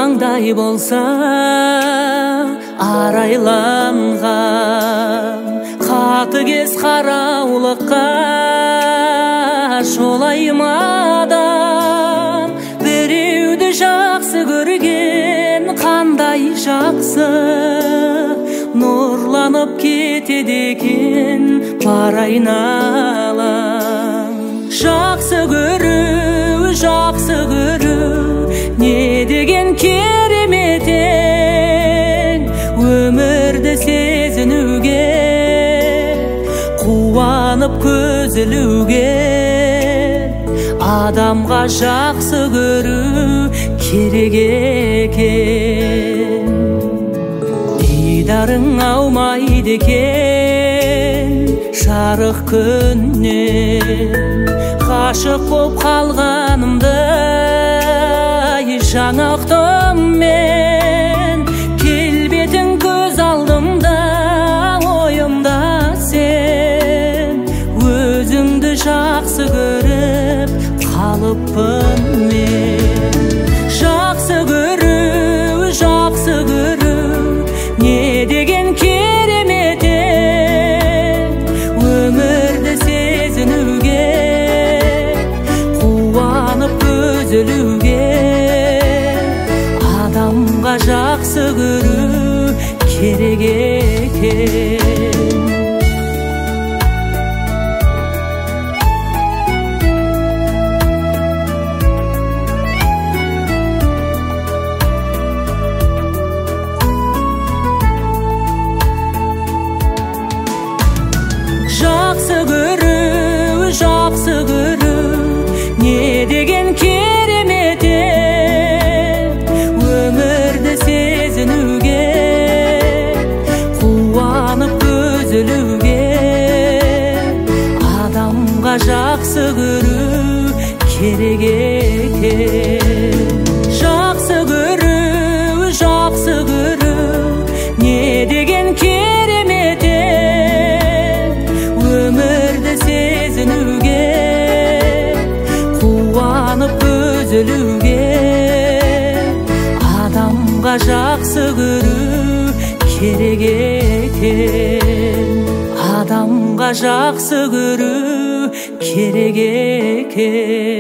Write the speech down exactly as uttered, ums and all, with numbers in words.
маңдай болса арайланған, қатыгез қараулыққа жолайма адам. Біреуді жақсы көрген қандай жақсы, нұрланып кетеді екен бар айналам. Жақсы көру, жақсы көру, не деген керемет ең. Өмірді сезінуге, қуанып көзілуге, адамға жақсы көру керек екен. Дидарың аумайды екен жарық күннен, ғашық боп қалғанымдай жаңақтым мен. Келбетің көз алдымда, ойымда сен, өзіңді жақсы көріп қалыппын мен. Жақсы көру, жақсы көру, не деген керемет ең. Өмірді сезінуге, қуанып көзілуге, адамға жақсы көру керек екен. Жақсы көру, жақсы көру, не деген керемет ең. Өмірді сезінуге, қуанып көзілуге, адамға жақсы көру керек екен. Жақсы көру, жақсы көру, не деген керемет ең. Өмірді сезінуге, қуанып көзілуге, адамға жақсы көру керек екен. Адамға жақсы көру керек екен.